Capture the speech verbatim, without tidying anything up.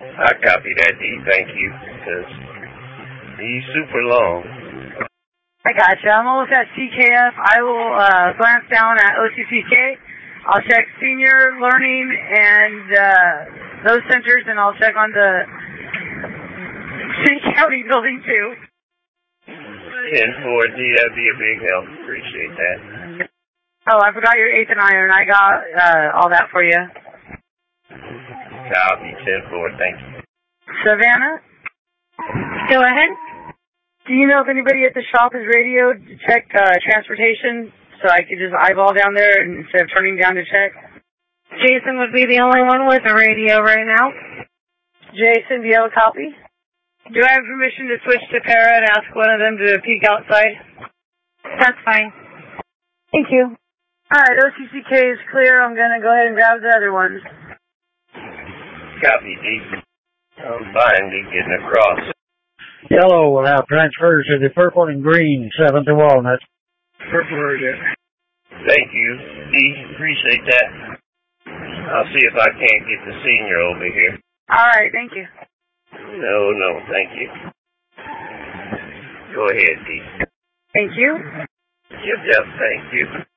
I copy that, D. Thank you. Because he's super long. I gotcha. I'm almost at C K F. I will uh, glance down at O C C K. I'll check senior learning and uh, those centers, and I'll check on the city county building too. ten four, D. That'd be a big help. Appreciate that. Oh, I forgot your eighth and iron. I got uh, all that for you. Copy, ten four. Thank you. Savannah? Go ahead. Do you know if anybody at the shop is radioed to check uh, transportation so I could just eyeball down there instead of turning down to check? Jason would be the only one with a radio right now. Jason, do you have a copy? Do I have permission to switch to Para and ask one of them to peek outside? That's fine. Thank you. Alright, O C C K is clear. I'm going to go ahead and grab the other ones. Copy, D. I'm fine, D. Getting across. Yellow will have transfers to the purple and green, seventh to Walnut. Purple heard it. Thank you, D. Appreciate that. I'll see if I can't get the senior over here. Alright, thank you. No, no, thank you. Go ahead, D. Thank you. Yep, yep, thank you.